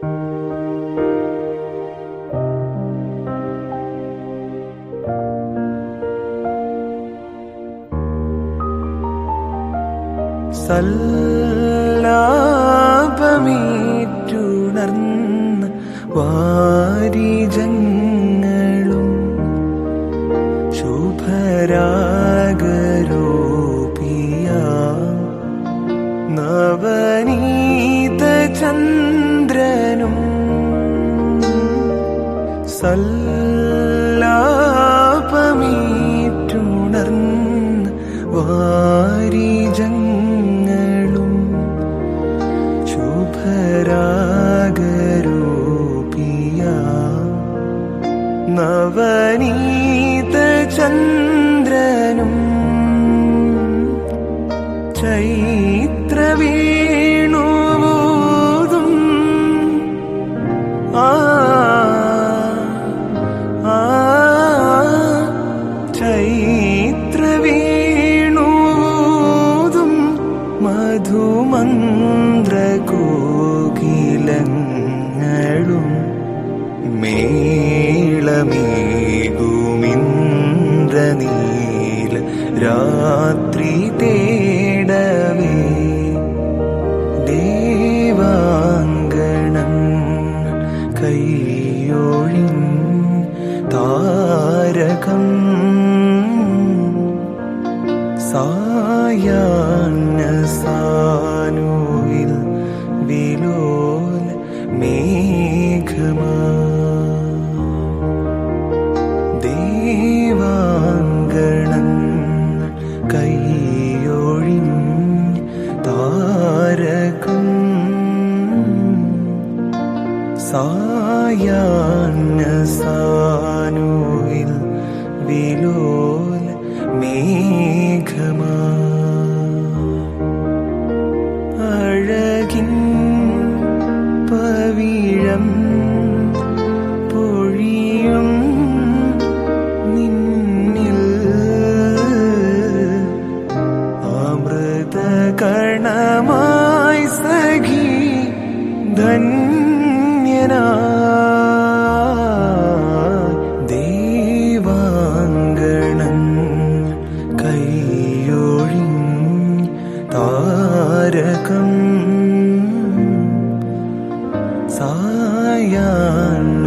സല്ലാപമേറ്റുണർന്ന വാരിജങ്ങളും ശുഭരാഗരൂപിയ നവനീത ചന്ദ്രനും സല്ലാപമേറ്റുണർന്ന വാരിജങ്ങളും ശുഭരാഗരൂപിയ നവനീത ചന്ദ്രനും ചൈത്രവേണുവോതും ചൈത്രവേണുവോതും മധുമന്ത്രകോകിലങ്ങളും മേളമേകുമിന്ദ്രനീല രാത്രി തേടവേ ദേവാങ്കണം കൈയൊഴിൻ താരകം സായാഹ്ന സാനുവിൽ വിലോല മേഘമാ ദേവാങ്കണം കൈയൊഴിൻ താരകം സായാഹ്ന സാനുവിൽ വിലോല മേഘമാ അഴകിൻ പവിഴം പൊഴിയും നിന്നിൽ അമൃതകണമായി സഖി ധന്യനായി ദേവാങ്കണം കൈയൊഴിൻ താരകം സായാഹ്ന